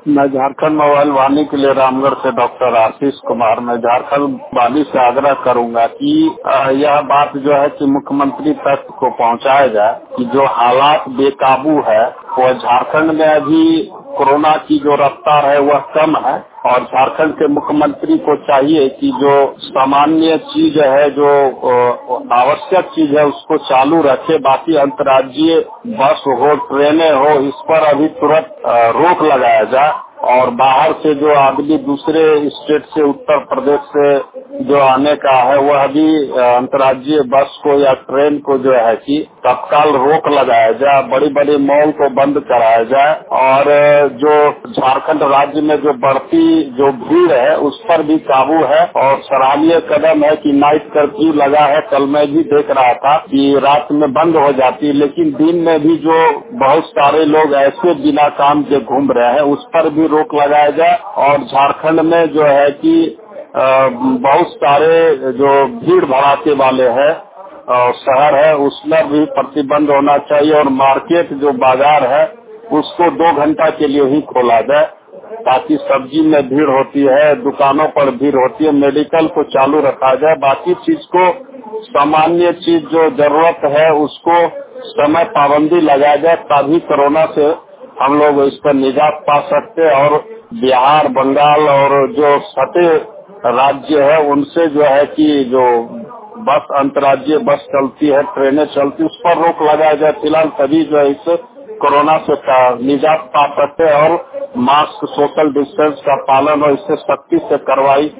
मैं झारखंड मोबाइल वाणी के लिए रामगढ़ से डॉक्टर आशीष कुमार। मैं झारखंड वाणी से आग्रह करूंगा कि यह बात जो है कि मुख्यमंत्री तक को पहुंचाया जाए कि जो हालात बेकाबू है वो झारखंड में अभी कोरोना की जो रफ्तार है वह कम है और झारखंड के मुख्यमंत्री को चाहिए कि जो सामान्य चीज है, जो आवश्यक चीज है उसको चालू रखे। बाकी अंतर्राज्यीय बस हो, ट्रेनें हो, इस पर अभी तुरंत रोक लगाया जाए और बाहर से जो आदमी दूसरे स्टेट से, उत्तर प्रदेश से जो आने का है वह भी अंतर्राज्यीय बस को या ट्रेन को जो है कि तत्काल रोक लगाया जाए, बड़ी बड़ी मॉल को बंद कराया जाए और जो झारखंड राज्य में जो बढ़ती जो भीड़ है उस पर भी काबू है। और सराहनीय कदम है कि नाइट कर्फ्यू लगा है। कल मैं भी देख रहा था कि रात में बंद हो जाती है, लेकिन दिन में भी जो बहुत सारे लोग ऐसे बिना काम के घूम रहे हैं उस पर भी रोक लगाया जाए। और झारखंड में जो है कि बहुत सारे जो भीड़ भड़ाके वाले हैं शहर है उसमें भी प्रतिबंध होना चाहिए और मार्केट जो बाजार है उसको 2 घंटा के लिए ही खोला जाए ताकि सब्जी में भीड़ होती है, दुकानों पर भीड़ होती है, मेडिकल को चालू रखा जाए। बाकी चीज को सामान्य चीज जो जरूरत है उसको समय पाबंदी लगाया जाए, तभी कोरोना से हम लोग इस पर निजात पा सकते हैं। और बिहार, बंगाल और जो सटे राज्य है उनसे जो है कि जो बस अंतर्राज्यीय बस चलती है, ट्रेनें चलती, उस पर रोक लगाया जाए फिलहाल, तभी जो है इससे कोरोना से निजात पा सकते हैं और मास्क, सोशल डिस्टेंस का पालन और इससे सख्ती से कार्रवाई